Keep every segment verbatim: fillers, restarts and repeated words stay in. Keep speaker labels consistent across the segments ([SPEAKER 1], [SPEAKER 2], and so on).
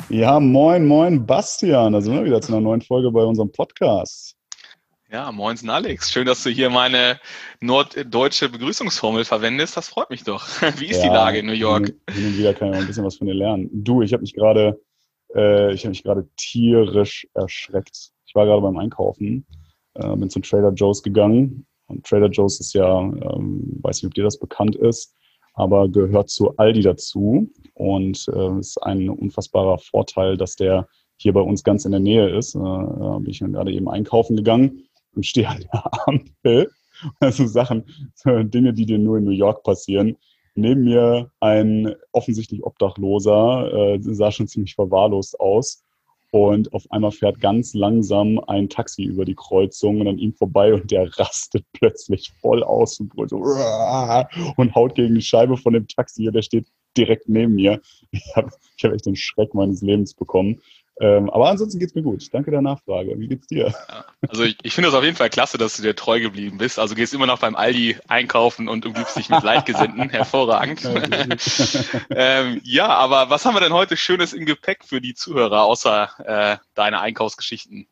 [SPEAKER 1] Ja, moin, moin, Bastian. Da sind wir wieder zu einer neuen Folge bei unserem Podcast.
[SPEAKER 2] Ja, moinsen Alex. Schön, dass du hier meine norddeutsche Begrüßungsformel verwendest. Das freut mich doch. Wie ist die
[SPEAKER 1] Ja,
[SPEAKER 2] Lage in New
[SPEAKER 1] hin
[SPEAKER 2] York?
[SPEAKER 1] und, hin und wieder kann ich auch ein bisschen was von dir lernen. Du, ich habe mich gerade, äh, ich habe mich gerade tierisch erschreckt. Ich war gerade beim Einkaufen, äh, bin zu Trader Joe's gegangen. Und Trader Joe's ist ja, ähm, weiß nicht, ob dir das bekannt ist, aber gehört zu Aldi dazu. Und äh, ist ein unfassbarer Vorteil, dass der hier bei uns ganz in der Nähe ist. Äh, da bin ich dann gerade eben einkaufen gegangen und stehe an der Ampel. Also Sachen, so Dinge, die dir nur in New York passieren. Neben mir ein offensichtlich Obdachloser, äh, sah schon ziemlich verwahrlost aus. Und auf einmal fährt ganz langsam ein Taxi über die Kreuzung und an ihm vorbei und der rastet plötzlich voll aus und brüllt so und haut gegen die Scheibe von dem Taxi. Der steht direkt neben mir. Ich habe ich hab echt den Schreck meines Lebens bekommen. Ähm, aber ansonsten geht's mir gut. Danke der Nachfrage. Wie geht's dir?
[SPEAKER 2] Ja, also ich, ich finde es auf jeden Fall klasse, dass du dir treu geblieben bist. Also gehst immer noch beim Aldi einkaufen und umgibst dich mit Gleichgesinnten. Hervorragend.
[SPEAKER 1] Ja, sehr gut.
[SPEAKER 2] ähm, ja, aber was haben wir denn heute Schönes im Gepäck für die Zuhörer, außer äh, deine Einkaufsgeschichten?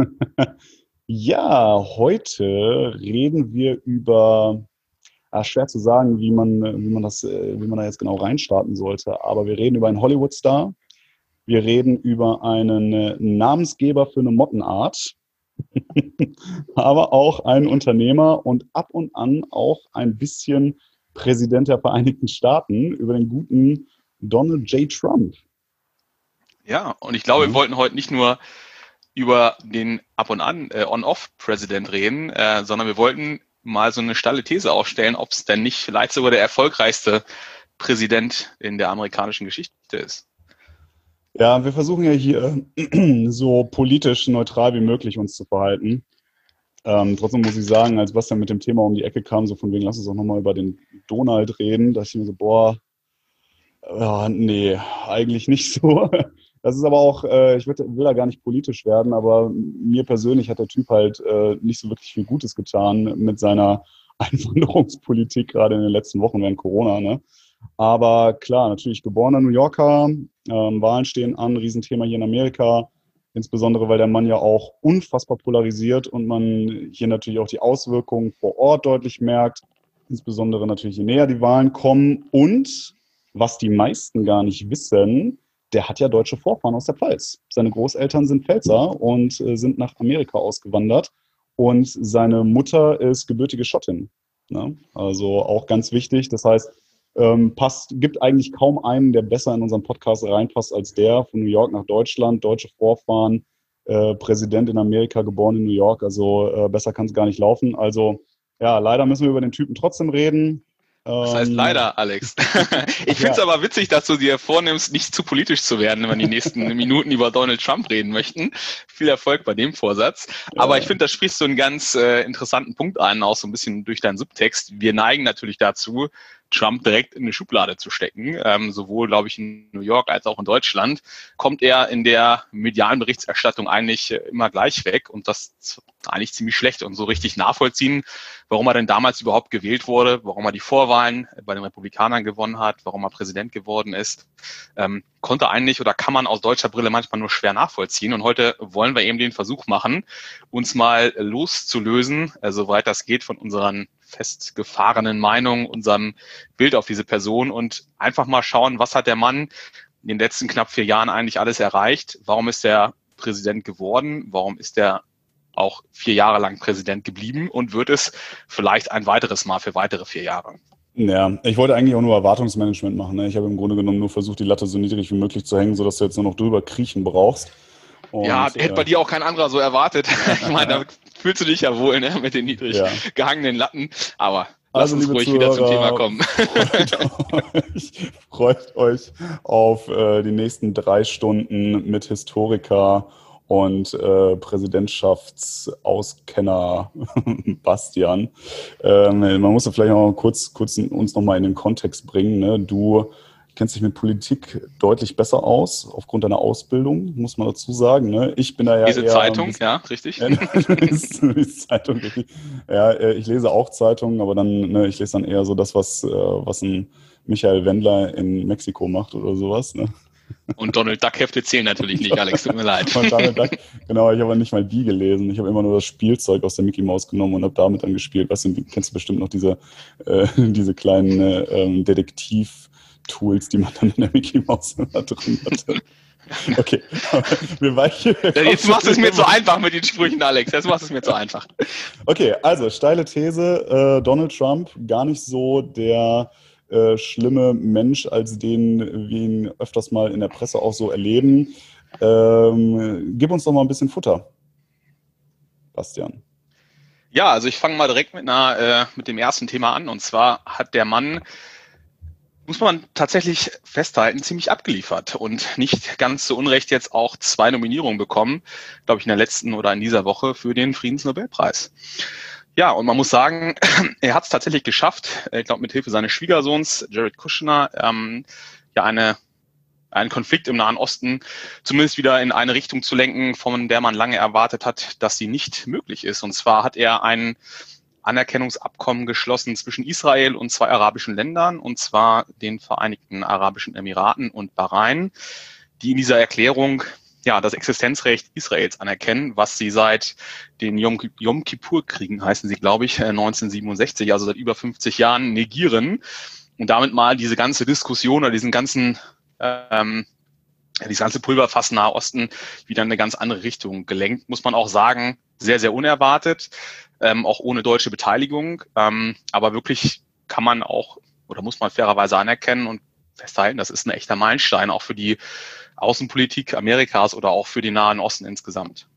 [SPEAKER 1] Ja, heute reden wir über, ah, schwer zu sagen, wie man, wie man das, äh, wie man da jetzt genau reinstarten sollte, aber wir reden über einen Hollywood-Star. Wir reden über einen äh, Namensgeber für eine Mottenart, aber auch einen Unternehmer und ab und an auch ein bisschen Präsident der Vereinigten Staaten, über den guten Donald J. Trump.
[SPEAKER 2] Ja, und ich glaube, wir
[SPEAKER 1] Ja.
[SPEAKER 2] wollten heute nicht nur über den Ab- und An, äh, On-Off-Präsident reden, äh, sondern wir wollten mal so eine steile These aufstellen, ob es denn nicht vielleicht sogar der erfolgreichste Präsident in der amerikanischen Geschichte ist.
[SPEAKER 1] Ja, wir versuchen ja hier so politisch neutral wie möglich uns zu verhalten. Ähm, trotzdem muss ich sagen, als Bastian mit dem Thema um die Ecke kam, so von wegen, lass uns auch nochmal über den Donald reden, da dachte ich mir so, boah, ja, nee, eigentlich nicht so. Das ist aber auch, äh, ich will, will da gar nicht politisch werden, aber mir persönlich hat der Typ halt äh, nicht so wirklich viel Gutes getan mit seiner Einwanderungspolitik, gerade in den letzten Wochen während Corona, ne? Aber klar, natürlich geborener New Yorker, ähm, Wahlen stehen an, Riesenthema hier in Amerika, insbesondere weil der Mann ja auch unfassbar polarisiert und man hier natürlich auch die Auswirkungen vor Ort deutlich merkt, insbesondere natürlich je näher die Wahlen kommen und was die meisten gar nicht wissen, der hat ja deutsche Vorfahren aus der Pfalz. Seine Großeltern sind Pfälzer und äh, sind nach Amerika ausgewandert und seine Mutter ist gebürtige Schottin. Ne? Also auch ganz wichtig. Das heißt, ähm, passt, gibt eigentlich kaum einen, der besser in unseren Podcast reinpasst als der von New York nach Deutschland, deutsche Vorfahren, äh, Präsident in Amerika, geboren in New York. Also äh, besser kann es gar nicht laufen. Also ja, leider müssen wir über den Typen trotzdem reden.
[SPEAKER 2] Was heißt
[SPEAKER 1] Ähm,
[SPEAKER 2] leider, Alex? Ich
[SPEAKER 1] ach
[SPEAKER 2] finde es
[SPEAKER 1] ja,
[SPEAKER 2] aber witzig, dass du dir vornimmst, nicht zu politisch zu werden, wenn wir die nächsten Minuten über Donald Trump reden möchten. Viel Erfolg bei dem Vorsatz. Aber ich
[SPEAKER 1] ja,
[SPEAKER 2] finde, da sprichst du einen ganz äh, interessanten Punkt an, auch so ein bisschen durch deinen Subtext. Wir neigen natürlich dazu, Trump direkt in eine Schublade zu stecken. Ähm, sowohl, glaube ich, in New York als auch in Deutschland kommt er in der medialen Berichterstattung eigentlich äh, immer gleich weg und das ist eigentlich ziemlich schlecht und so richtig nachvollziehen, warum er denn damals überhaupt gewählt wurde, warum er die Vorwahlen bei den Republikanern gewonnen hat, warum er Präsident geworden ist, ähm, konnte eigentlich oder kann man aus deutscher Brille manchmal nur schwer nachvollziehen. Und heute wollen wir eben den Versuch machen, uns mal loszulösen, äh, soweit das geht, von unseren festgefahrenen Meinungen, unserem Bild auf diese Person und einfach mal schauen, was hat der Mann in den letzten knapp vier Jahren eigentlich alles erreicht? Warum ist er Präsident geworden? Warum ist er auch vier Jahre lang Präsident geblieben und wird es vielleicht ein weiteres Mal für weitere vier Jahre?
[SPEAKER 1] ja, ich wollte eigentlich auch nur Erwartungsmanagement machen. Ne? Ich habe im Grunde genommen nur versucht, die Latte so niedrig wie möglich zu hängen, sodass du jetzt nur noch drüber kriechen brauchst.
[SPEAKER 2] Ja,
[SPEAKER 1] Und
[SPEAKER 2] hätte
[SPEAKER 1] äh,
[SPEAKER 2] bei dir auch kein anderer so erwartet. Ich meine, da fühlst du dich ja wohl, ne, mit den niedrig
[SPEAKER 1] ja.
[SPEAKER 2] gehangenen Latten. Aber lass
[SPEAKER 1] Also,
[SPEAKER 2] uns
[SPEAKER 1] liebe
[SPEAKER 2] ruhig wieder zum Thema
[SPEAKER 1] Zuhörer,
[SPEAKER 2] kommen.
[SPEAKER 1] freut euch, freut euch auf äh, die nächsten drei Stunden mit Historiker und äh, Präsidentschaftsauskenner Bastian. Ähm, man muss ja vielleicht noch mal kurz, kurz uns nochmal in den Kontext bringen. Ne? Du kennst dich mit Politik deutlich besser aus, aufgrund deiner Ausbildung, muss man dazu sagen. Ne? Ich bin da ja
[SPEAKER 2] Diese
[SPEAKER 1] eher ein
[SPEAKER 2] Zeitung,
[SPEAKER 1] bisschen.
[SPEAKER 2] ja, richtig.
[SPEAKER 1] Ja, du liest, du liest Zeitung, richtig. Ja, äh, ich lese auch Zeitungen, aber dann, ne, ich lese dann eher so das, was, äh, was ein Michael Wendler in Mexiko macht oder sowas. Ne?
[SPEAKER 2] Und Donald Duck-Hefte zählen natürlich nicht, Alex, tut mir leid.
[SPEAKER 1] Und Donald Duck, genau, ich habe nicht mal die gelesen. Ich habe immer nur das Spielzeug aus der Mickey Mouse genommen und habe damit dann gespielt. Weißt du, kennst du bestimmt noch diese, äh, diese kleinen äh, ähm, Detektiv-Tools, die man dann in der Mickey Mouse immer drin hatte. Okay, wir weichen.
[SPEAKER 2] Jetzt machst du es mir zu einfach mit den Sprüchen, Alex. Jetzt machst du es mir zu einfach.
[SPEAKER 1] Okay, also steile These, äh, Donald Trump gar nicht so der äh, schlimme Mensch, als den wir ihn öfters mal in der Presse auch so erleben. Ähm, gib uns doch mal ein bisschen Futter, Bastian.
[SPEAKER 2] Ja, also ich fange mal direkt mit, einer, äh, mit dem ersten Thema an. Und zwar hat der Mann, muss man tatsächlich festhalten, ziemlich abgeliefert und nicht ganz zu Unrecht jetzt auch zwei Nominierungen bekommen, glaube ich, in der letzten oder in dieser Woche für den Friedensnobelpreis. Ja, und man muss sagen, er hat es tatsächlich geschafft, ich glaube mit Hilfe seines Schwiegersohns Jared Kushner, ähm, ja eine einen Konflikt im Nahen Osten zumindest wieder in eine Richtung zu lenken, von der man lange erwartet hat, dass sie nicht möglich ist. Und zwar hat er ein Anerkennungsabkommen geschlossen zwischen Israel und zwei arabischen Ländern, und zwar den Vereinigten Arabischen Emiraten und Bahrain, die in dieser Erklärung ja das Existenzrecht Israels anerkennen, was sie seit den Yom, Yom Kippur-Kriegen, heißen sie, glaube ich, neunzehnhundertsiebenundsechzig, also seit über fünfzig Jahren negieren und damit mal diese ganze Diskussion oder diesen ganzen ähm, dieses ganze Pulverfass Nahe Osten wieder in eine ganz andere Richtung gelenkt, muss man auch sagen, sehr, sehr unerwartet. Ähm, auch ohne deutsche Beteiligung. Ähm, aber wirklich kann man auch oder muss man fairerweise anerkennen und festhalten, das ist ein echter Meilenstein auch für die Außenpolitik Amerikas oder auch für den Nahen Osten insgesamt.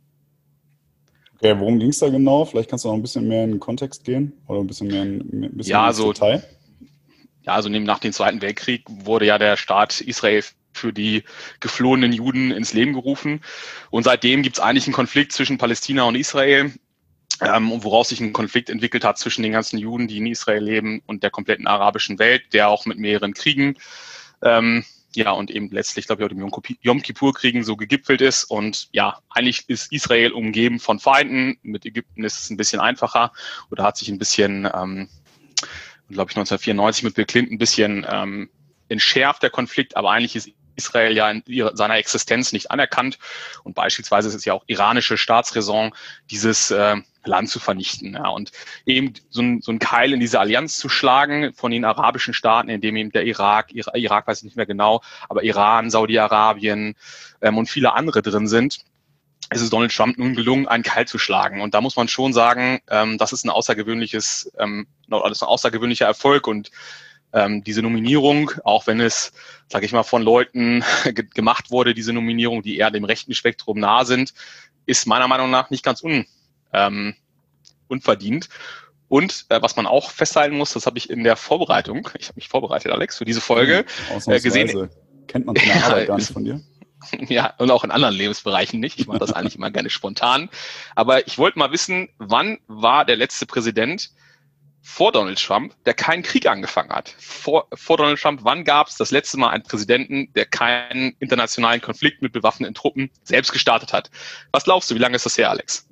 [SPEAKER 1] Okay, worum ging es da genau? Vielleicht kannst du noch ein bisschen mehr in den Kontext gehen oder ein bisschen mehr in, ein bisschen
[SPEAKER 2] ja,
[SPEAKER 1] ins
[SPEAKER 2] also,
[SPEAKER 1] Detail.
[SPEAKER 2] Ja, also nach dem Zweiten Weltkrieg wurde ja der Staat Israel für die geflohenen Juden ins Leben gerufen. Und seitdem gibt es eigentlich einen Konflikt zwischen Palästina und Israel. Ähm, woraus sich ein Konflikt entwickelt hat zwischen den ganzen Juden, die in Israel leben, und der kompletten arabischen Welt, der auch mit mehreren Kriegen, ähm, ja, und eben letztlich, glaube ich, auch dem Yom Kippur-Kriegen so gegipfelt ist. Und ja, eigentlich ist Israel umgeben von Feinden. Mit Ägypten ist es ein bisschen einfacher oder hat sich ein bisschen, ähm, glaube ich, neunzehnhundertvierundneunzig mit Bill Clinton ein bisschen ähm, entschärft, der Konflikt, aber eigentlich ist Israel ja in ihrer, seiner Existenz nicht anerkannt und beispielsweise ist es ja auch iranische Staatsräson, dieses äh, Land zu vernichten. Ja, und eben so ein, so ein Keil in diese Allianz zu schlagen von den arabischen Staaten, in dem eben der Irak, Irak, Irak weiß ich nicht mehr genau, aber Iran, Saudi-Arabien ähm, und viele andere drin sind, ist es Donald Trump nun gelungen, einen Keil zu schlagen. Und da muss man schon sagen, ähm, das ist ein außergewöhnliches, ähm, das ist ein außergewöhnlicher Erfolg und Ähm, diese Nominierung, auch wenn es, sage ich mal, von Leuten ge- gemacht wurde, diese Nominierung, die eher dem rechten Spektrum nahe sind, ist meiner Meinung nach nicht ganz un, ähm, unverdient. Und äh, was man auch festhalten muss, das habe ich in der Vorbereitung, ich habe mich vorbereitet, Alex, für diese Folge
[SPEAKER 1] hm,
[SPEAKER 2] äh, gesehen.
[SPEAKER 1] Kennt man von der Arbeit gar nicht von dir?
[SPEAKER 2] Ja, und auch in anderen Lebensbereichen nicht. Ich mache das eigentlich immer gerne spontan. Aber ich wollte mal wissen, wann war der letzte Präsident vor Donald Trump, der keinen Krieg angefangen hat? Vor, vor Donald Trump, wann gab es das letzte Mal einen Präsidenten, der keinen internationalen Konflikt mit bewaffneten Truppen selbst gestartet hat? Was glaubst du, wie lange ist das her, Alex?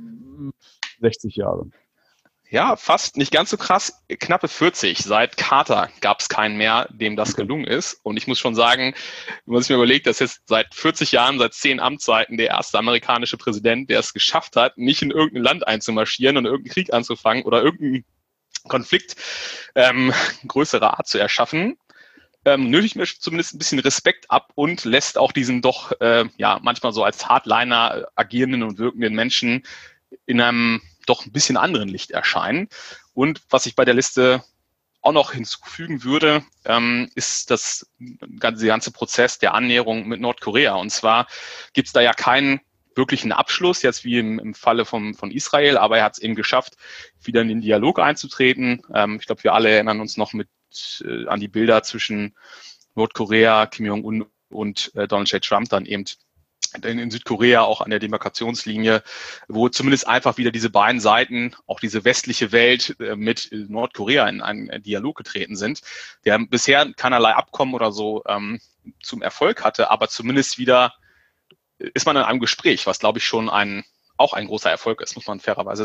[SPEAKER 1] sechzig Jahre.
[SPEAKER 2] Ja, fast nicht ganz so krass, knappe vierzig. Seit Carter gab es keinen mehr, dem das
[SPEAKER 1] Okay.
[SPEAKER 2] gelungen ist. Und ich muss schon sagen, wenn man sich mal überlegt, dass jetzt seit vierzig Jahren, seit zehn Amtszeiten der erste amerikanische Präsident, der es geschafft hat, nicht in irgendein Land einzumarschieren und irgendeinen Krieg anzufangen oder irgendeinen Konflikt ähm, größerer Art zu erschaffen, ähm, nötigt mir zumindest ein bisschen Respekt ab und lässt auch diesen doch äh, ja manchmal so als Hardliner agierenden und wirkenden Menschen in einem doch ein bisschen anderen Licht erscheinen. Und was ich bei der Liste auch noch hinzufügen würde, ähm, ist das ganze, ganze Prozess der Annäherung mit Nordkorea. Und zwar gibt es da ja keinen wirklichen Abschluss, jetzt wie im, im Falle vom, von Israel, aber er hat es eben geschafft, wieder in den Dialog einzutreten. Ähm, ich glaube, wir alle erinnern uns noch mit äh, an die Bilder zwischen Nordkorea, Kim Jong-un und äh, Donald J. Trump dann eben in, in Südkorea auch an der Demarkationslinie, wo zumindest einfach wieder diese beiden Seiten, auch diese westliche Welt äh, mit Nordkorea in einen Dialog getreten sind, der bisher keinerlei Abkommen oder so ähm, zum Erfolg hatte, aber zumindest wieder ist man in einem Gespräch, was, glaube ich, schon ein, auch ein großer Erfolg ist, muss man fairerweise sagen.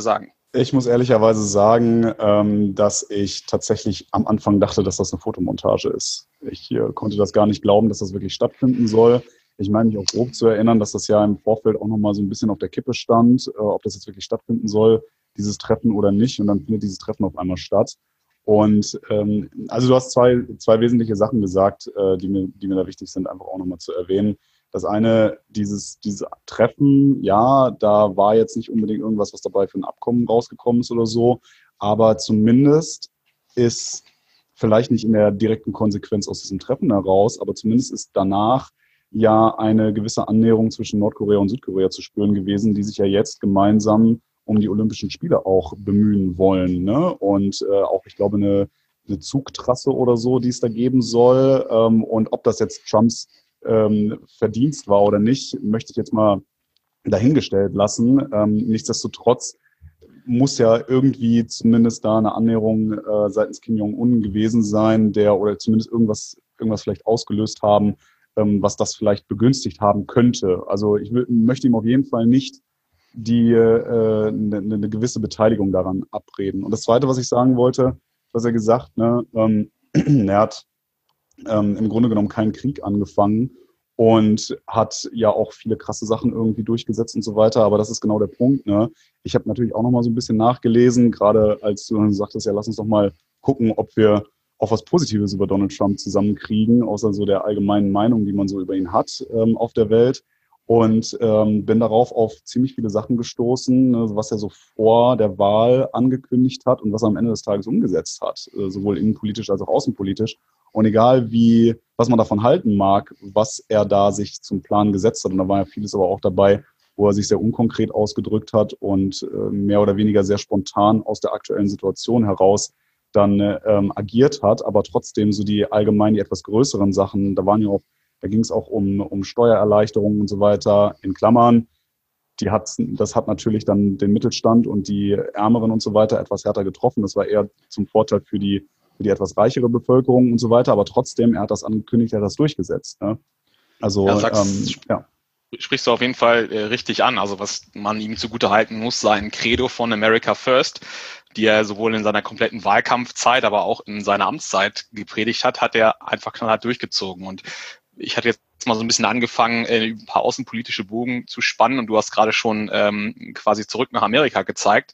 [SPEAKER 1] Ich muss ehrlicherweise sagen, ähm, dass ich tatsächlich am Anfang dachte, dass das eine Fotomontage ist. Ich äh, konnte das gar nicht glauben, dass das wirklich stattfinden soll. Ich meine mich auch grob zu erinnern, dass das ja im Vorfeld auch nochmal so ein bisschen auf der Kippe stand, äh, ob das jetzt wirklich stattfinden soll, dieses Treffen oder nicht. Und dann findet dieses Treffen auf einmal statt. Und ähm, also du hast zwei, zwei wesentliche Sachen gesagt, äh, die mir, die mir da wichtig sind, einfach auch nochmal zu erwähnen. Das eine, dieses, dieses Treffen, ja, da war jetzt nicht unbedingt irgendwas, was dabei für ein Abkommen rausgekommen ist oder so, aber zumindest ist vielleicht nicht in der direkten Konsequenz aus diesem Treffen heraus, aber zumindest ist danach ja eine gewisse Annäherung zwischen Nordkorea und Südkorea zu spüren gewesen, die sich ja jetzt gemeinsam um die Olympischen Spiele auch bemühen wollen. Ne? Und äh, auch, ich glaube, eine, eine Zugtrasse oder so, die es da geben soll. Ähm, und ob das jetzt Trumps ähm, Verdienst war oder nicht, möchte ich jetzt mal dahingestellt lassen. Ähm, nichtsdestotrotz muss ja irgendwie zumindest da eine Annäherung äh, seitens Kim Jong-un gewesen sein, der oder zumindest irgendwas, irgendwas vielleicht ausgelöst haben, ähm, was das vielleicht begünstigt haben könnte. Also ich will, möchte ihm auf jeden Fall nicht die äh, eine, eine gewisse Beteiligung daran abreden. Und das Zweite, was ich sagen wollte, was er gesagt, ne, ähm, er hat ähm, im Grunde genommen keinen Krieg angefangen und hat ja auch viele krasse Sachen irgendwie durchgesetzt und so weiter. Aber das ist genau der Punkt. Ne? Ich habe natürlich auch noch mal so ein bisschen nachgelesen, gerade als du dann sagtest, ja, lass uns doch mal gucken, ob wir auch was Positives über Donald Trump zusammenkriegen, außer so der allgemeinen Meinung, die man so über ihn hat ähm, auf der Welt. Und ähm, bin darauf auf ziemlich viele Sachen gestoßen, ne, was er so vor der Wahl angekündigt hat und was er am Ende des Tages umgesetzt hat, äh, sowohl innenpolitisch als auch außenpolitisch. Und egal wie, was man davon halten mag, was er da sich zum Plan gesetzt hat, und da war ja vieles aber auch dabei, wo er sich sehr unkonkret ausgedrückt hat und äh, mehr oder weniger sehr spontan aus der aktuellen Situation heraus dann ähm, agiert hat, aber trotzdem so die allgemein die etwas größeren Sachen, da waren ja auch Da ging es auch um, um Steuererleichterungen und so weiter, in Klammern. Die hat, das hat natürlich dann den Mittelstand und die Ärmeren und so weiter etwas härter getroffen. Das war eher zum Vorteil für die, für die etwas reichere Bevölkerung und so weiter. Aber trotzdem, er hat das angekündigt, er hat das durchgesetzt. Ne? Also,
[SPEAKER 2] Ja, sagst,
[SPEAKER 1] ähm, ja.
[SPEAKER 2] sprichst du auf jeden Fall äh, richtig an. Also was man ihm zugutehalten muss, sein Credo von America First, die er sowohl in seiner kompletten Wahlkampfzeit, aber auch in seiner Amtszeit gepredigt hat, hat er einfach knallhart durchgezogen. Und ich hatte jetzt mal so ein bisschen angefangen, ein paar außenpolitische Bogen zu spannen und du hast gerade schon ähm, quasi zurück nach Amerika gezeigt.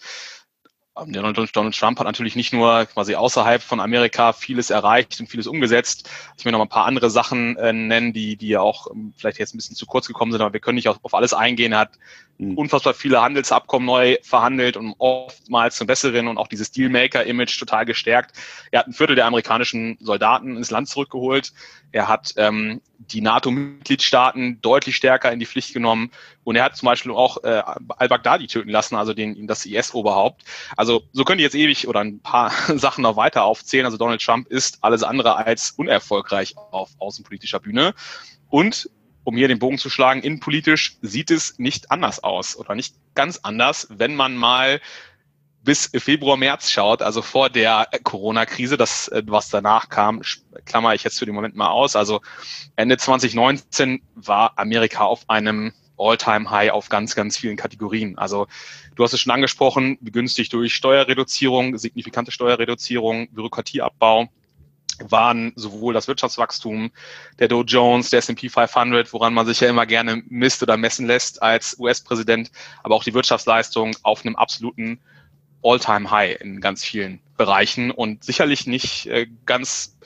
[SPEAKER 2] Donald Trump hat natürlich nicht nur quasi außerhalb von Amerika vieles erreicht und vieles umgesetzt. Ich will noch mal ein paar andere Sachen äh, nennen, die, die ja auch ähm, vielleicht jetzt ein bisschen zu kurz gekommen sind, aber wir können nicht auf, auf alles eingehen. Er hat mhm. unfassbar viele Handelsabkommen neu verhandelt und oftmals zum Besseren und auch dieses Dealmaker-Image total gestärkt. Er hat ein Viertel der amerikanischen Soldaten ins Land zurückgeholt. Er hat ähm, die NATO-Mitgliedstaaten deutlich stärker in die Pflicht genommen und er hat zum Beispiel auch äh, al-Baghdadi töten lassen, also den, das I S-Oberhaupt. Also so könnt ihr jetzt ewig oder ein paar Sachen noch weiter aufzählen. Also Donald Trump ist alles andere als unerfolgreich auf außenpolitischer Bühne. Und um hier den Bogen zu schlagen, innenpolitisch sieht es nicht anders aus oder nicht ganz anders, wenn man mal bis Februar, März schaut, also vor der Corona-Krise, das, was danach kam, klammer ich jetzt für den Moment mal aus. Also Ende zwanzig neunzehn war Amerika auf einem All-Time-High auf ganz, ganz vielen Kategorien. Also du hast es schon angesprochen, begünstigt durch Steuerreduzierung, signifikante Steuerreduzierung, Bürokratieabbau, waren sowohl das Wirtschaftswachstum, der Dow Jones, der S and P fünfhundert, woran man sich ja immer gerne misst oder messen lässt als U S-Präsident, aber auch die Wirtschaftsleistung auf einem absoluten All-Time-High in ganz vielen Bereichen und sicherlich nicht äh, ganz,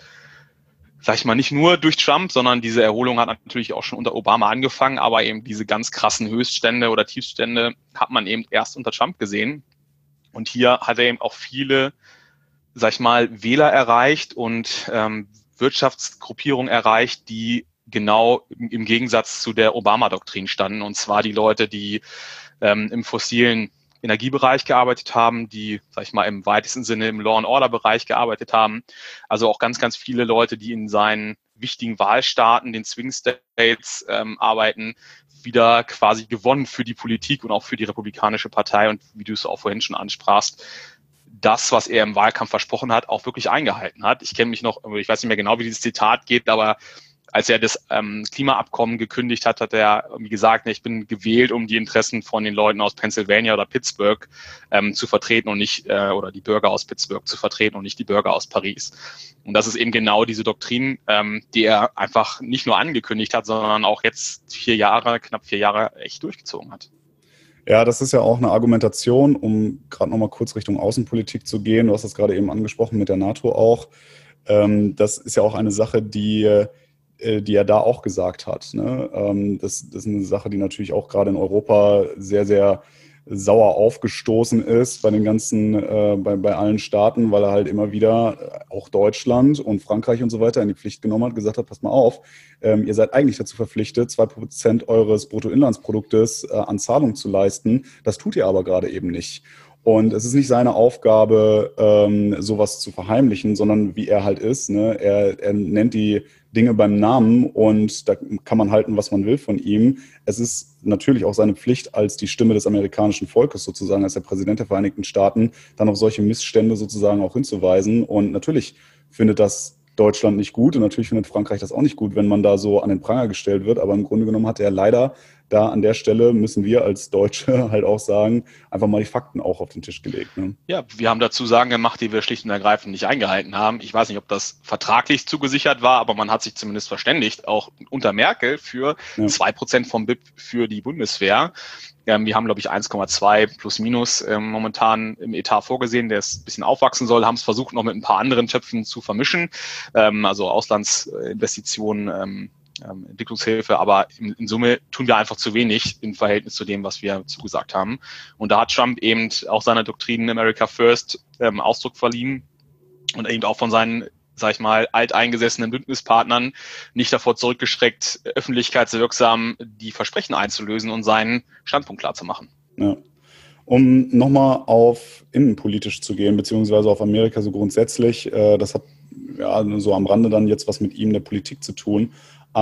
[SPEAKER 2] sag ich mal, nicht nur durch Trump, sondern diese Erholung hat natürlich auch schon unter Obama angefangen, aber eben diese ganz krassen Höchststände oder Tiefststände hat man eben erst unter Trump gesehen. Und hier hat er eben auch viele, sag ich mal, Wähler erreicht und ähm, Wirtschaftsgruppierungen erreicht, die genau im, im Gegensatz zu der Obama-Doktrin standen. Und zwar die Leute, die ähm, im fossilen Energiebereich gearbeitet haben, die, sag ich mal, im weitesten Sinne im Law-and-Order-Bereich gearbeitet haben. Also auch ganz, ganz viele Leute, die in seinen wichtigen Wahlstaaten, den Swing States, ähm, arbeiten, wieder quasi gewonnen für die Politik und auch für die Republikanische Partei. Und wie du es auch vorhin schon ansprachst, das, was er im Wahlkampf versprochen hat, auch wirklich eingehalten hat. Ich kenne mich noch, ich weiß nicht mehr genau, wie dieses Zitat geht, aber als er das ähm, Klimaabkommen gekündigt hat, hat er irgendwie gesagt, ich bin gewählt, um die Interessen von den Leuten aus Pennsylvania oder Pittsburgh ähm, zu vertreten und nicht, äh, oder die Bürger aus Pittsburgh zu vertreten und nicht die Bürger aus Paris. Und das ist eben genau diese Doktrin, ähm, die er einfach nicht nur angekündigt hat, sondern auch jetzt vier Jahre, knapp vier Jahre echt durchgezogen hat.
[SPEAKER 1] Ja, das ist ja auch eine Argumentation, um gerade nochmal kurz Richtung Außenpolitik zu gehen. Du hast das gerade eben angesprochen mit der NATO auch. Ähm, das ist ja auch eine Sache, die, äh, die er da auch gesagt hat. Ne? Ähm, das, das ist eine Sache, die natürlich auch gerade in Europa sehr, sehr sauer aufgestoßen ist bei den ganzen, äh, bei, bei allen Staaten, weil er halt immer wieder auch Deutschland und Frankreich und so weiter in die Pflicht genommen hat, gesagt hat, passt mal auf, ähm, ihr seid eigentlich dazu verpflichtet, zwei Prozent eures Bruttoinlandsproduktes äh, an Zahlung zu leisten. Das tut ihr aber gerade eben nicht. Und es ist nicht seine Aufgabe, ähm, sowas zu verheimlichen, sondern wie er halt ist. Ne? Er, er nennt die Dinge beim Namen und da kann man halten, was man will von ihm. Es ist natürlich auch seine Pflicht als die Stimme des amerikanischen Volkes sozusagen, als der Präsident der Vereinigten Staaten, dann auf solche Missstände sozusagen auch hinzuweisen. Und natürlich findet das Deutschland nicht gut und natürlich findet Frankreich das auch nicht gut, wenn man da so an den Pranger gestellt wird. Aber im Grunde genommen hat er leider da an der Stelle, müssen wir als Deutsche halt auch sagen, einfach mal die Fakten auch auf den Tisch gelegt. Ne?
[SPEAKER 2] Ja, wir haben dazu Sagen gemacht, die wir schlicht und ergreifend nicht eingehalten haben. Ich weiß nicht, ob das vertraglich zugesichert war, aber man hat sich zumindest verständigt, auch unter Merkel für ja. zwei Prozent vom B I P für die Bundeswehr. Ähm, wir haben, glaube ich, eins Komma zwei plus minus ähm, momentan im Etat vorgesehen, der es ein bisschen aufwachsen soll, haben es versucht, noch mit ein paar anderen Töpfen zu vermischen, ähm, also Auslandsinvestitionen, ähm, ähm, Entwicklungshilfe, aber in, in Summe tun wir einfach zu wenig im Verhältnis zu dem, was wir zugesagt haben. Und da hat Trump eben auch seiner Doktrin America First ähm, Ausdruck verliehen und eben auch von seinen, sag ich mal, alteingesessenen Bündnispartnern nicht davor zurückgeschreckt, öffentlichkeitswirksam die Versprechen einzulösen und seinen Standpunkt klar zu machen.
[SPEAKER 1] Ja. Um nochmal auf innenpolitisch zu gehen, beziehungsweise auf Amerika so grundsätzlich, äh, das hat ja so am Rande dann jetzt was mit ihm, der Politik zu tun.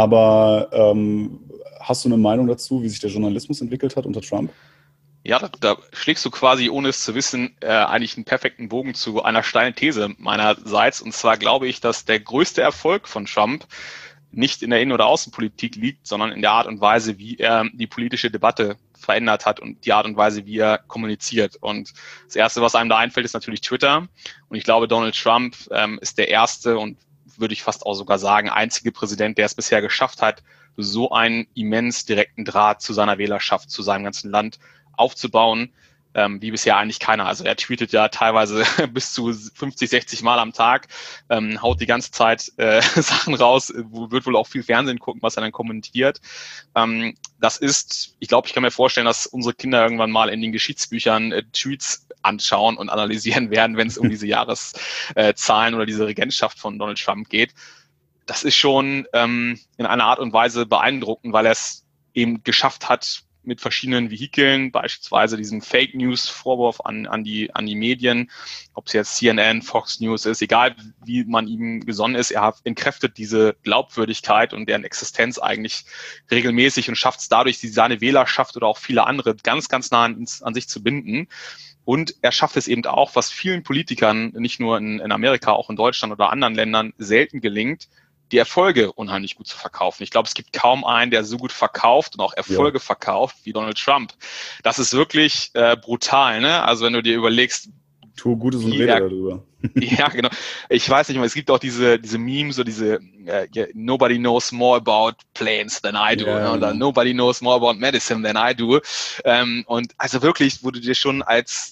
[SPEAKER 1] Aber ähm, hast du eine Meinung dazu, wie sich der Journalismus entwickelt hat unter Trump?
[SPEAKER 2] Ja, da, da schlägst du quasi, ohne es zu wissen, äh, eigentlich einen perfekten Bogen zu einer steilen These meinerseits. Und zwar glaube ich, dass der größte Erfolg von Trump nicht in der Innen- oder Außenpolitik liegt, sondern in der Art und Weise, wie er die politische Debatte verändert hat und die Art und Weise, wie er kommuniziert. Und das Erste, was einem da einfällt, ist natürlich Twitter. Und ich glaube, Donald Trump ähm, ist der erste und würde ich fast auch sogar sagen, einzige Präsident, der es bisher geschafft hat, so einen immens direkten Draht zu seiner Wählerschaft, zu seinem ganzen Land aufzubauen, ähm, wie bisher eigentlich keiner. Also er tweetet ja teilweise bis zu fünfzig, sechzig Mal am Tag, ähm, haut die ganze Zeit äh, Sachen raus, wird wohl auch viel Fernsehen gucken, was er dann kommentiert. Ähm, das ist, ich glaube, ich kann mir vorstellen, dass unsere Kinder irgendwann mal in den Geschichtsbüchern äh, Tweets anschauen und analysieren werden, wenn es um diese Jahreszahlen oder diese Regentschaft von Donald Trump geht. Das ist schon ähm, in einer Art und Weise beeindruckend, weil er es eben geschafft hat, mit verschiedenen Vehikeln, beispielsweise diesem Fake News Vorwurf an, an die, an die Medien, ob es jetzt C N N, Fox News ist, egal wie man ihm gesonnen ist, er entkräftet diese Glaubwürdigkeit und deren Existenz eigentlich regelmäßig und schafft es dadurch, seine Wählerschaft oder auch viele andere ganz, ganz nah an, an sich zu binden. Und er schafft es eben auch, was vielen Politikern, nicht nur in, in Amerika, auch in Deutschland oder anderen Ländern selten gelingt, die Erfolge unheimlich gut zu verkaufen. Ich glaube, es gibt kaum einen, der so gut verkauft und auch Erfolge ja. verkauft wie Donald Trump. Das ist wirklich äh, brutal, ne? Also wenn du dir überlegst,
[SPEAKER 1] tu Gutes und rede darüber.
[SPEAKER 2] Ja, genau. Ich weiß nicht mehr, es gibt auch diese diese Memes, so diese uh, yeah, nobody knows more about planes than I do, yeah, ne? Oder genau. Nobody knows more about medicine than I do. Ähm, und also wirklich, wo du dir schon als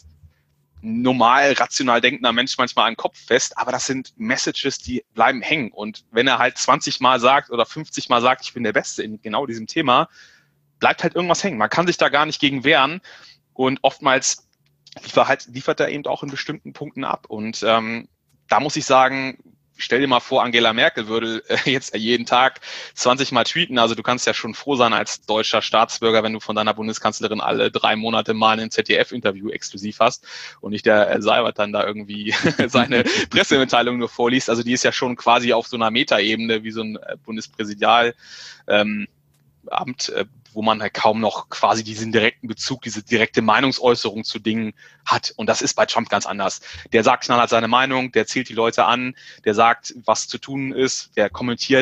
[SPEAKER 2] normal, rational denkender Mensch manchmal an den Kopf fest, aber das sind Messages, die bleiben hängen. Und wenn er halt zwanzig Mal sagt oder fünfzig Mal sagt, ich bin der Beste in genau diesem Thema, bleibt halt irgendwas hängen. Man kann sich da gar nicht gegen wehren und oftmals liefert, halt, liefert er eben auch in bestimmten Punkten ab. Und ähm, da muss ich sagen, stell dir mal vor, Angela Merkel würde äh, jetzt jeden Tag zwanzig Mal tweeten. Also du kannst ja schon froh sein als deutscher Staatsbürger, wenn du von deiner Bundeskanzlerin alle drei Monate mal ein Z D F-Interview exklusiv hast und nicht der äh, Seibert dann da irgendwie seine Pressemitteilung nur vorliest. Also die ist ja schon quasi auf so einer Metaebene wie so ein äh, Bundespräsidialamt, ähm, äh, wo man halt kaum noch quasi diesen direkten Bezug, diese direkte Meinungsäußerung zu Dingen hat. Und das ist bei Trump ganz anders. Der sagt knallhart seine Meinung, der zählt die Leute an, der sagt, was zu tun ist, der kommentiert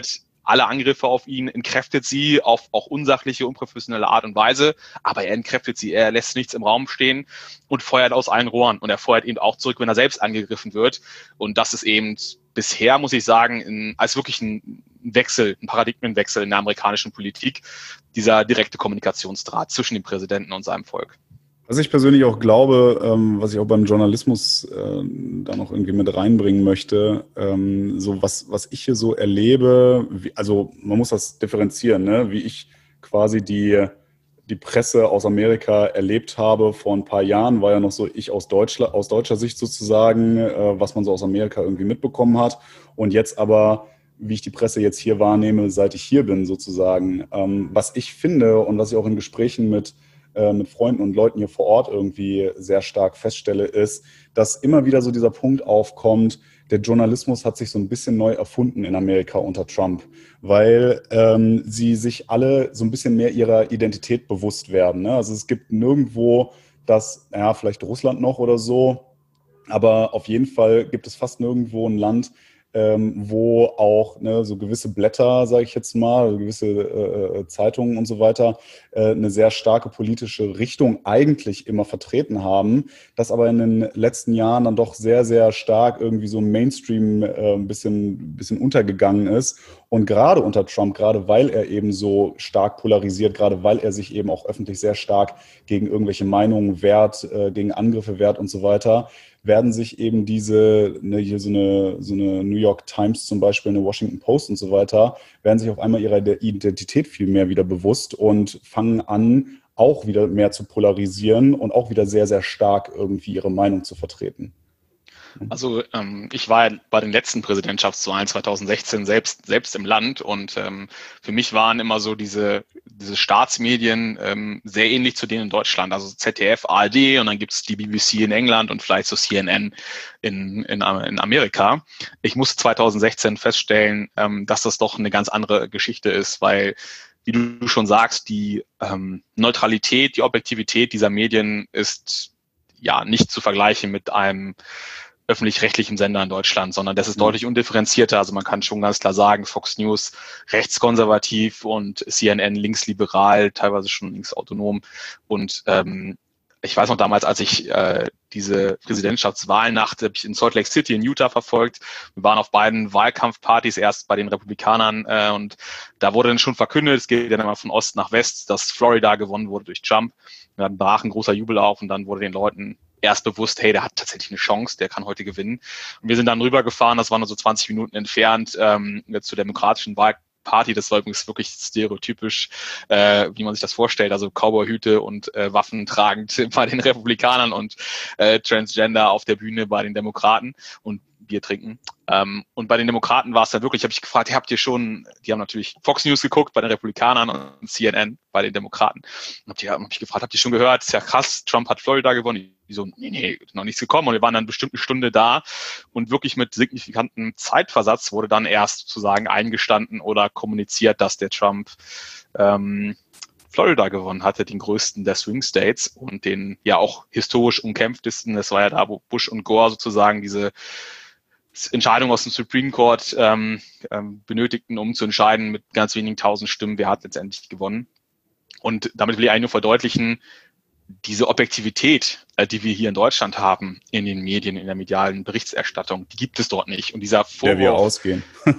[SPEAKER 2] alle Angriffe auf ihn, entkräftet sie auf auch unsachliche, unprofessionelle Art und Weise, aber er entkräftet sie, er lässt nichts im Raum stehen und feuert aus allen Rohren. Und er feuert eben auch zurück, wenn er selbst angegriffen wird. Und das ist eben bisher, muss ich sagen, in, als wirklich ein Wechsel, ein Paradigmenwechsel in der amerikanischen Politik, dieser direkte Kommunikationsdraht zwischen dem Präsidenten und seinem Volk.
[SPEAKER 1] Was ich persönlich auch glaube, ähm, was ich auch beim Journalismus äh, da noch irgendwie mit reinbringen möchte, ähm, so was, was ich hier so erlebe, wie, also man muss das differenzieren, ne? Wie ich quasi die, die Presse aus Amerika erlebt habe vor ein paar Jahren, war ja noch so ich aus Deutschland, aus deutscher Sicht sozusagen, äh, was man so aus Amerika irgendwie mitbekommen hat. Und jetzt aber, wie ich die Presse jetzt hier wahrnehme, seit ich hier bin sozusagen. Ähm, was ich finde und was ich auch in Gesprächen mit mit Freunden und Leuten hier vor Ort irgendwie sehr stark feststelle, ist, dass immer wieder so dieser Punkt aufkommt, der Journalismus hat sich so ein bisschen neu erfunden in Amerika unter Trump, weil ähm, sie sich alle so ein bisschen mehr ihrer Identität bewusst werden. Ne? Also es gibt nirgendwo das, ja, vielleicht Russland noch oder so, aber auf jeden Fall gibt es fast nirgendwo ein Land, Ähm, wo auch ne, so gewisse Blätter, sage ich jetzt mal, gewisse äh, Zeitungen und so weiter, äh, eine sehr starke politische Richtung eigentlich immer vertreten haben, das aber in den letzten Jahren dann doch sehr, sehr stark irgendwie so im Mainstream äh, ein bisschen, bisschen untergegangen ist. Und gerade unter Trump, gerade weil er eben so stark polarisiert, gerade weil er sich eben auch öffentlich sehr stark gegen irgendwelche Meinungen wehrt, äh, gegen Angriffe wehrt und so weiter, werden sich eben diese, ne, hier so eine, so eine New York Times zum Beispiel, eine Washington Post und so weiter, werden sich auf einmal ihrer Identität viel mehr wieder bewusst und fangen an, auch wieder mehr zu polarisieren und auch wieder sehr, sehr stark irgendwie ihre Meinung zu vertreten.
[SPEAKER 2] Also ähm, ich war bei den letzten Präsidentschaftswahlen zwanzig sechzehn selbst selbst im Land und ähm, für mich waren immer so diese diese Staatsmedien ähm, sehr ähnlich zu denen in Deutschland, also Z D F, A R D und dann gibt's die B B C in England und vielleicht so C N N in in, in Amerika. Ich musste zwanzig sechzehn feststellen, ähm, dass das doch eine ganz andere Geschichte ist, weil wie du schon sagst, die ähm, Neutralität, die Objektivität dieser Medien ist ja nicht zu vergleichen mit einem öffentlich-rechtlichen Sender in Deutschland, sondern das ist mhm. deutlich undifferenzierter. Also man kann schon ganz klar sagen, Fox News rechtskonservativ und C N N linksliberal, teilweise schon linksautonom. Und ähm, ich weiß noch damals, als ich äh, diese Präsidentschaftswahlnacht habe ich in Salt Lake City in Utah verfolgt. Wir waren auf beiden Wahlkampfpartys, erst bei den Republikanern äh, und da wurde dann schon verkündet, es geht ja dann mal von Ost nach West, dass Florida gewonnen wurde durch Trump. Und dann brach ein großer Jubel auf und dann wurde den Leuten erst bewusst, hey, der hat tatsächlich eine Chance, der kann heute gewinnen. Und wir sind dann rübergefahren, das war nur so zwanzig Minuten entfernt, ähm, zur demokratischen Wahlparty. Das war übrigens wirklich stereotypisch, äh, wie man sich das vorstellt. Also Cowboyhüte und äh, Waffen tragend bei den Republikanern und äh, Transgender auf der Bühne bei den Demokraten und Bier trinken. Ähm, und bei den Demokraten war es dann wirklich, habe ich gefragt, habt ihr schon, die haben natürlich Fox News geguckt bei den Republikanern und C N N bei den Demokraten. Und hab, die, hab ich gefragt, habt ihr schon gehört? Ist ja krass, Trump hat Florida gewonnen. Die so, nee, nee, noch nichts gekommen. Und wir waren dann bestimmt eine Stunde da und wirklich mit signifikantem Zeitversatz wurde dann erst sozusagen eingestanden oder kommuniziert, dass der Trump ähm, Florida gewonnen hatte, den größten der Swing States und den ja auch historisch umkämpftesten. Das war ja da, wo Bush und Gore sozusagen diese Entscheidung aus dem Supreme Court ähm, ähm, benötigten, um zu entscheiden mit ganz wenigen tausend Stimmen, wer hat letztendlich gewonnen. Und damit will ich eigentlich nur verdeutlichen, diese Objektivität, äh, die wir hier in Deutschland haben, in den Medien, in der medialen Berichterstattung, die gibt es dort nicht. Und dieser Vorwurf,
[SPEAKER 1] der wir ausgehen.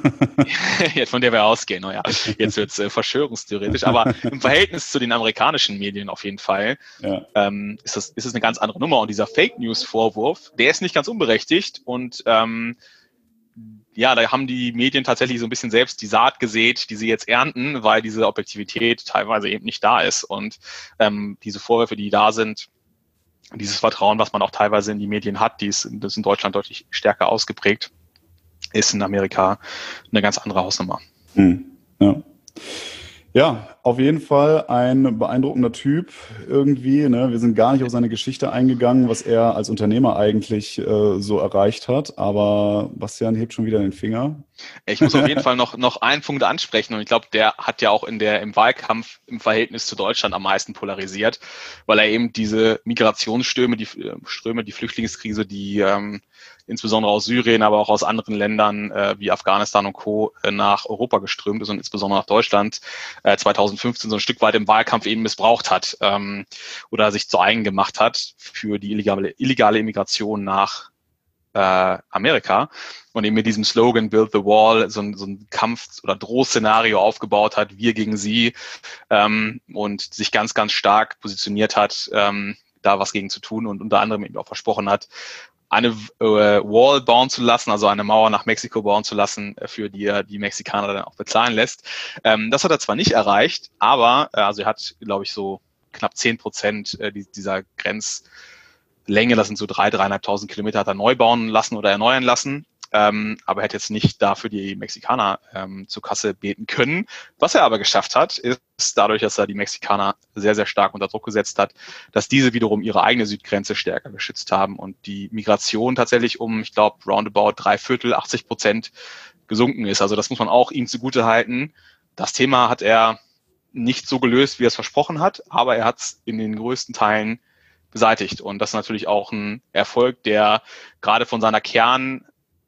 [SPEAKER 2] von der wir ausgehen, naja, jetzt wird es äh, verschwörungstheoretisch, aber im Verhältnis zu den amerikanischen Medien auf jeden Fall ja. ähm, ist, das, ist es eine ganz andere Nummer. Und dieser Fake-News-Vorwurf, der ist nicht ganz unberechtigt und ähm, ja, da haben die Medien tatsächlich so ein bisschen selbst die Saat gesät, die sie jetzt ernten, weil diese Objektivität teilweise eben nicht da ist. Und ähm, diese Vorwürfe, die da sind, dieses Vertrauen, was man auch teilweise in die Medien hat, die ist, das ist in Deutschland deutlich stärker ausgeprägt, ist in Amerika eine ganz andere Hausnummer.
[SPEAKER 1] Hm, ja. Ja, Auf jeden Fall ein beeindruckender Typ irgendwie. Ne? Wir sind gar nicht auf seine Geschichte eingegangen, was er als Unternehmer eigentlich äh, so erreicht hat. Aber Bastian hebt schon wieder den Finger.
[SPEAKER 2] Ich muss auf jeden Fall noch, noch einen Punkt ansprechen und ich glaube, der hat ja auch in der, im Wahlkampf im Verhältnis zu Deutschland am meisten polarisiert, weil er eben diese Migrationsströme, die Ströme, die Flüchtlingskrise, die ähm, insbesondere aus Syrien, aber auch aus anderen Ländern äh, wie Afghanistan und Co. Äh, nach Europa geströmt ist und insbesondere nach Deutschland äh, zwanzig fünfzehn so ein Stück weit im Wahlkampf eben missbraucht hat ähm, oder sich zu eigen gemacht hat für die illegale, illegale Immigration nach äh, Amerika und eben mit diesem Slogan Build the Wall so ein, so ein Kampf- oder Drohszenario aufgebaut hat, wir gegen sie ähm, und sich ganz, ganz stark positioniert hat, ähm, da was gegen zu tun und unter anderem eben auch versprochen hat, eine äh, Wall bauen zu lassen, also eine Mauer nach Mexiko bauen zu lassen, äh, für die er die Mexikaner dann auch bezahlen lässt. Ähm, das hat er zwar nicht erreicht, aber äh, also er hat, glaube ich, so knapp zehn Prozent äh, dieser Grenzlänge, das sind so drei, dreieinhalbtausend Kilometer, hat er neu bauen lassen oder erneuern lassen. Ähm, aber er hat jetzt nicht dafür die Mexikaner ähm, zur Kasse beten können. Was er aber geschafft hat, ist dadurch, dass er die Mexikaner sehr, sehr stark unter Druck gesetzt hat, dass diese wiederum ihre eigene Südgrenze stärker geschützt haben und die Migration tatsächlich um, ich glaube, roundabout drei Viertel, achtzig Prozent gesunken ist. Also das muss man auch ihm zugute halten. Das Thema hat er nicht so gelöst, wie er es versprochen hat, aber er hat es in den größten Teilen beseitigt. Und das ist natürlich auch ein Erfolg, der gerade von seiner Kern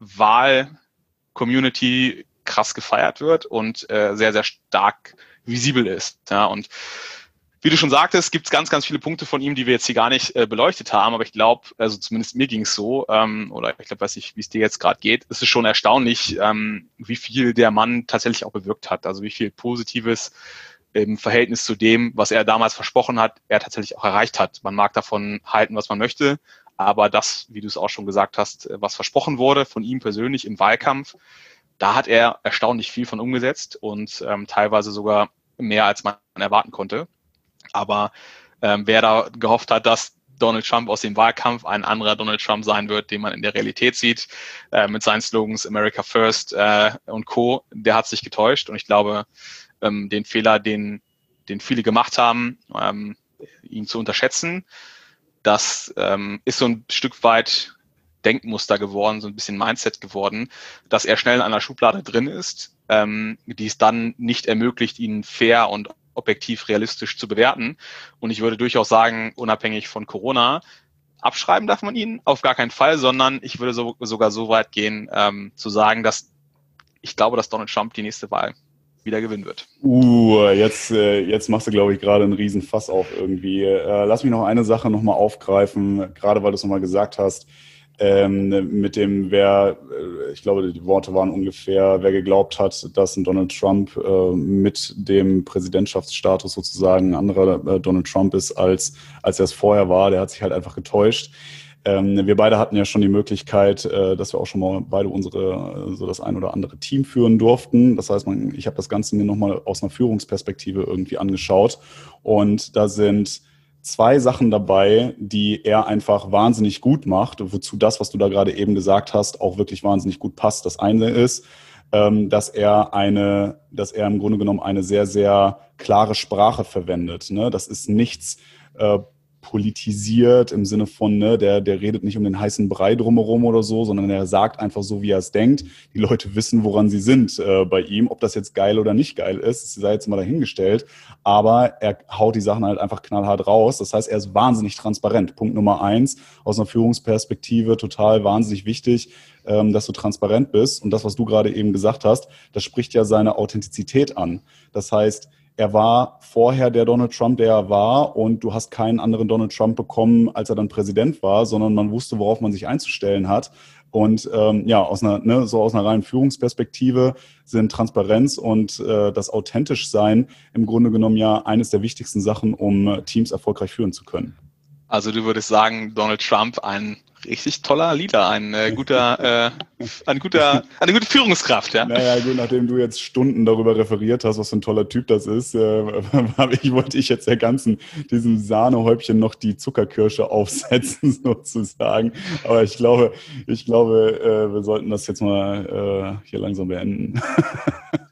[SPEAKER 2] Wahl-Community krass gefeiert wird und äh, sehr, sehr stark visibel ist. Ja, und wie du schon sagtest, gibt es ganz, ganz viele Punkte von ihm, die wir jetzt hier gar nicht äh, beleuchtet haben, aber ich glaube, also zumindest mir ging es so, ähm, oder ich glaube, weiß nicht, wie es dir jetzt gerade geht, es ist schon erstaunlich, ähm, wie viel der Mann tatsächlich auch bewirkt hat, also wie viel Positives im Verhältnis zu dem, was er damals versprochen hat, er tatsächlich auch erreicht hat. Man mag davon halten, was man möchte, aber das, wie du es auch schon gesagt hast, was versprochen wurde von ihm persönlich im Wahlkampf, da hat er erstaunlich viel von umgesetzt und ähm, teilweise sogar mehr, als man erwarten konnte. Aber ähm, wer da gehofft hat, dass Donald Trump aus dem Wahlkampf ein anderer Donald Trump sein wird, den man in der Realität sieht, äh, mit seinen Slogans America First äh, und Co., der hat sich getäuscht. Und ich glaube, ähm, den Fehler, den, den viele gemacht haben, ähm, ihn zu unterschätzen, das ähm, ist so ein Stück weit Denkmuster geworden, so ein bisschen Mindset geworden, dass er schnell in einer Schublade drin ist, ähm, die es dann nicht ermöglicht, ihn fair und objektiv realistisch zu bewerten. Und ich würde durchaus sagen, unabhängig von Corona, abschreiben darf man ihn auf gar keinen Fall, sondern ich würde so, sogar so weit gehen, ähm, zu sagen, dass ich glaube, dass Donald Trump die nächste Wahl wieder gewinnen wird.
[SPEAKER 1] Uh, jetzt, äh, jetzt machst du, glaube ich, gerade einen Riesenfass auf irgendwie. Äh, lass mich noch eine Sache nochmal aufgreifen, gerade weil du es nochmal gesagt hast, ähm, mit dem, wer, äh, ich glaube, die Worte waren ungefähr, wer geglaubt hat, dass ein Donald Trump äh, mit dem Präsidentschaftsstatus sozusagen ein anderer äh, Donald Trump ist, als, als er es vorher war, der hat sich halt einfach getäuscht. Ähm, wir beide hatten ja schon die Möglichkeit, äh, dass wir auch schon mal beide unsere, äh, so das ein oder andere Team führen durften. Das heißt, man, ich habe das Ganze mir nochmal aus einer Führungsperspektive irgendwie angeschaut. Und da sind zwei Sachen dabei, die er einfach wahnsinnig gut macht, wozu das, was du da gerade eben gesagt hast, auch wirklich wahnsinnig gut passt. Das eine ist, ähm, dass er eine, dass er im Grunde genommen eine sehr, sehr klare Sprache verwendet. Ne? Das ist nichts äh, politisiert im Sinne von, ne, der, der redet nicht um den heißen Brei drumherum oder so, sondern er sagt einfach so, wie er es denkt. Die Leute wissen, woran sie sind äh, bei ihm. Ob das jetzt geil oder nicht geil ist, sei jetzt mal dahingestellt. Aber er haut die Sachen halt einfach knallhart raus. Das heißt, er ist wahnsinnig transparent. Punkt Nummer eins, aus einer Führungsperspektive total wahnsinnig wichtig, ähm, dass du transparent bist. Und das, was du gerade eben gesagt hast, das spricht ja seine Authentizität an. Das heißt, er war vorher der Donald Trump, der er war, und du hast keinen anderen Donald Trump bekommen, als er dann Präsident war, sondern man wusste, worauf man sich einzustellen hat. Und ähm, ja, aus einer, ne, so aus einer reinen Führungsperspektive sind Transparenz und äh, das Authentischsein im Grunde genommen ja eines der wichtigsten Sachen, um Teams erfolgreich führen zu können.
[SPEAKER 2] Also du würdest sagen, Donald Trump ein richtig toller Leader, ein äh, guter, äh, ein guter, eine gute Führungskraft, ja.
[SPEAKER 1] Naja, gut, nachdem du jetzt Stunden darüber referiert hast, was für ein toller Typ das ist, äh, ich, wollte ich jetzt der ganzen, diesem Sahnehäubchen noch die Zuckerkirsche aufsetzen, sozusagen. Aber ich glaube, ich glaube, äh, wir sollten das jetzt mal äh, hier langsam beenden.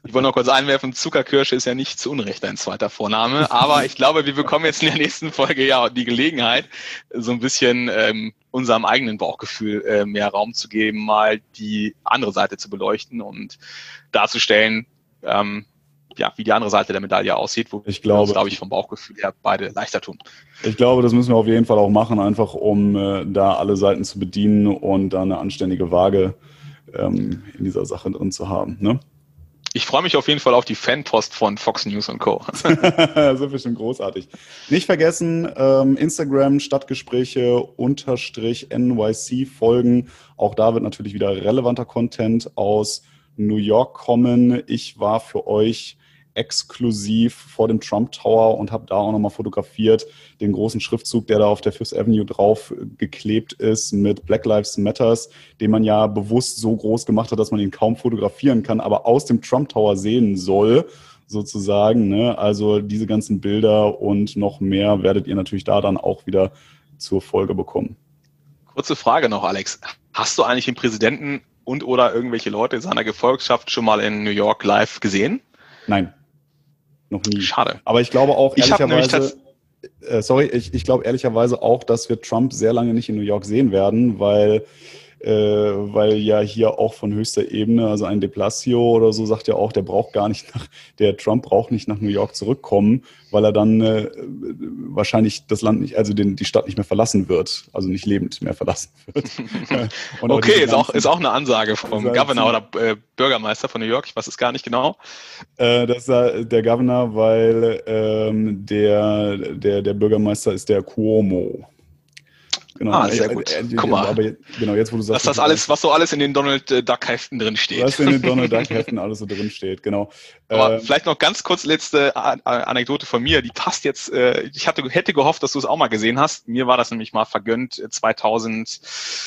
[SPEAKER 2] Ich wollte noch kurz einwerfen, Zuckerkirsche ist ja nicht zu Unrecht ein zweiter Vorname, aber ich glaube, wir bekommen jetzt in der nächsten Folge ja die Gelegenheit, so ein bisschen ähm, unserem eigenen Bauchgefühl äh, mehr Raum zu geben, mal die andere Seite zu beleuchten und darzustellen, ähm, ja, wie die andere Seite der Medaille aussieht, wo
[SPEAKER 1] ich glaube,
[SPEAKER 2] wir uns, glaube ich, vom Bauchgefühl her beide leichter tun.
[SPEAKER 1] Ich glaube, das müssen wir auf jeden Fall auch machen, einfach um äh, da alle Seiten zu bedienen und da eine anständige Waage ähm, in dieser Sache drin zu haben. Ne?
[SPEAKER 2] Ich freue mich auf jeden Fall auf die Fanpost von Fox News und Co.
[SPEAKER 1] Das ist bestimmt großartig. Nicht vergessen, ähm, Instagram, Stadtgespräche, unterstrich N Y C folgen. Auch da wird natürlich wieder relevanter Content aus New York kommen. Ich war für euch exklusiv vor dem Trump Tower und habe da auch nochmal fotografiert, den großen Schriftzug, der da auf der Fifth Avenue drauf geklebt ist mit Black Lives Matters, den man ja bewusst so groß gemacht hat, dass man ihn kaum fotografieren kann, aber aus dem Trump Tower sehen soll, sozusagen. Ne? Also diese ganzen Bilder und noch mehr werdet ihr natürlich da dann auch wieder zur Folge bekommen.
[SPEAKER 2] Kurze Frage noch, Alex. Hast du eigentlich den Präsidenten und oder irgendwelche Leute seiner Gefolgschaft schon mal in New York live gesehen?
[SPEAKER 1] Nein. Noch nie.
[SPEAKER 2] Schade.
[SPEAKER 1] Aber ich glaube auch
[SPEAKER 2] ich
[SPEAKER 1] ehrlicherweise, äh, sorry, ich, ich glaube ehrlicherweise auch, dass wir Trump sehr lange nicht in New York sehen werden, weil, äh, weil ja hier auch von höchster Ebene, also ein de Blasio oder so sagt ja auch, der braucht gar nicht nach, der Trump braucht nicht nach New York zurückkommen, weil er dann äh, wahrscheinlich das Land nicht, also den, die Stadt nicht mehr verlassen wird, also nicht lebend mehr verlassen wird.
[SPEAKER 2] Und okay, auch ist, auch, ist auch eine Ansage vom Governor oder äh, Bürgermeister von New York, ich weiß es gar nicht genau.
[SPEAKER 1] Äh, das ist der Governor, weil ähm, der, der, der Bürgermeister ist der Cuomo.
[SPEAKER 2] Genau. Ah, sehr gut. Äh, äh, Guck mal, aber
[SPEAKER 1] genau, jetzt, wo du sagst,
[SPEAKER 2] das ist das alles, was so alles in den Donald Duck Heften drin steht.
[SPEAKER 1] Was in den Donald Duck Heften alles so drin steht, genau.
[SPEAKER 2] Aber äh, vielleicht noch ganz kurz letzte Anekdote von mir, die passt jetzt, äh, ich hatte, hätte gehofft, dass du es auch mal gesehen hast. Mir war das nämlich mal vergönnt, zweitausendzehn,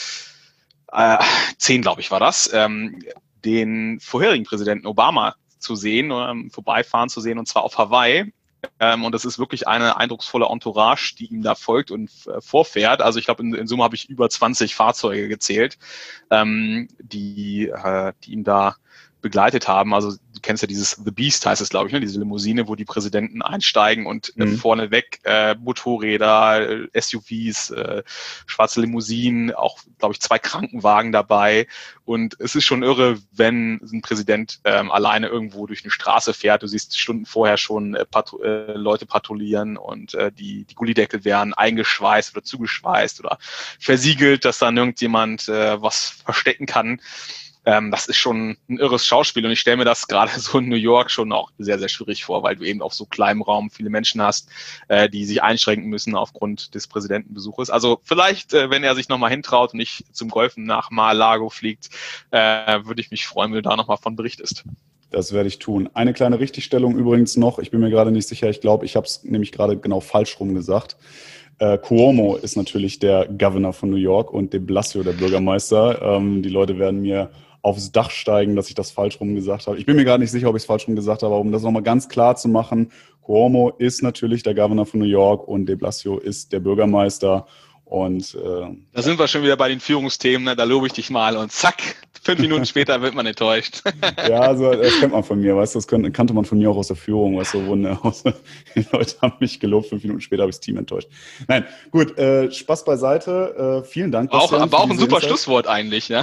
[SPEAKER 2] glaube ich, war das, ähm, den vorherigen Präsidenten Obama zu sehen, ähm, vorbeifahren zu sehen, und zwar auf Hawaii. Ähm, und das ist wirklich eine eindrucksvolle Entourage, die ihm da folgt und äh, vorfährt. Also ich glaube, in, in Summe habe ich über zwanzig Fahrzeuge gezählt, ähm, die, äh, die ihn da begleitet haben. Also du kennst ja dieses The Beast, heißt es, glaube ich, ne? Diese Limousine, wo die Präsidenten einsteigen und mhm. äh, vorneweg äh, Motorräder, S U Vs, äh, schwarze Limousinen, auch, glaube ich, zwei Krankenwagen dabei. Und es ist schon irre, wenn ein Präsident ähm, alleine irgendwo durch eine Straße fährt. Du siehst Stunden vorher schon äh, patru- äh, Leute patrouillieren und äh, die, die Gullideckel werden eingeschweißt oder zugeschweißt oder versiegelt, dass dann irgendjemand äh, was verstecken kann. Ähm, das ist schon ein irres Schauspiel, und ich stelle mir das gerade so in New York schon auch sehr, sehr schwierig vor, weil du eben auf so kleinem Raum viele Menschen hast, äh, die sich einschränken müssen aufgrund des Präsidentenbesuches. Also vielleicht, äh, wenn er sich nochmal hintraut und nicht zum Golfen nach Mar-a-Lago fliegt, äh, würde ich mich freuen, wenn du da nochmal von berichtest.
[SPEAKER 1] Das werde ich tun. Eine kleine Richtigstellung übrigens noch. Ich bin mir gerade nicht sicher. Ich glaube, ich habe es nämlich gerade genau falsch rum gesagt. Äh, Cuomo ist natürlich der Governor von New York und de Blasio der Bürgermeister. Ähm, die Leute werden mir aufs Dach steigen, dass ich das falsch rum gesagt habe. Ich bin mir gerade nicht sicher, ob ich es falsch rum gesagt habe, aber um das nochmal ganz klar zu machen, Cuomo ist natürlich der Governor von New York und de Blasio ist der Bürgermeister. Und äh,
[SPEAKER 2] da sind wir schon wieder bei den Führungsthemen, ne? Da lobe ich dich mal und zack, fünf Minuten später wird man enttäuscht.
[SPEAKER 1] Ja, also das kennt man von mir, weißt du, das kann, kannte man von mir auch aus der Führung, weißt du, wo ne, die Leute haben mich gelobt, fünf Minuten später habe ich das Team enttäuscht. Nein, gut, äh, Spaß beiseite, äh, vielen Dank.
[SPEAKER 2] Auch, aber auch ein super Insights. Schlusswort eigentlich, ja.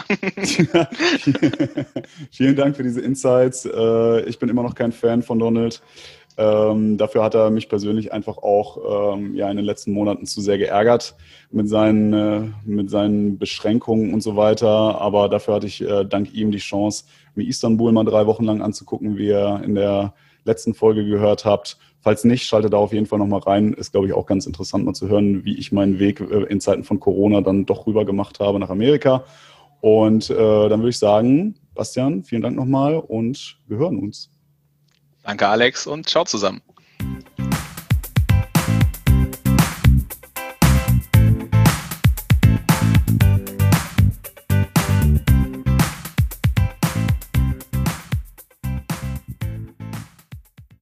[SPEAKER 1] Vielen Dank für diese Insights. Äh, ich bin immer noch kein Fan von Donald. Ähm, dafür hat er mich persönlich einfach auch ähm, ja, in den letzten Monaten zu sehr geärgert mit seinen, äh, mit seinen Beschränkungen und so weiter. Aber dafür hatte ich äh, dank ihm die Chance, mir Istanbul mal drei Wochen lang anzugucken, wie ihr in der letzten Folge gehört habt. Falls nicht, schaltet da auf jeden Fall nochmal rein. Ist, glaube ich, auch ganz interessant mal zu hören, wie ich meinen Weg äh, in Zeiten von Corona dann doch rüber gemacht habe nach Amerika. Und äh, dann würde ich sagen, Bastian, vielen Dank nochmal und wir hören uns.
[SPEAKER 2] Danke, Alex, und ciao zusammen.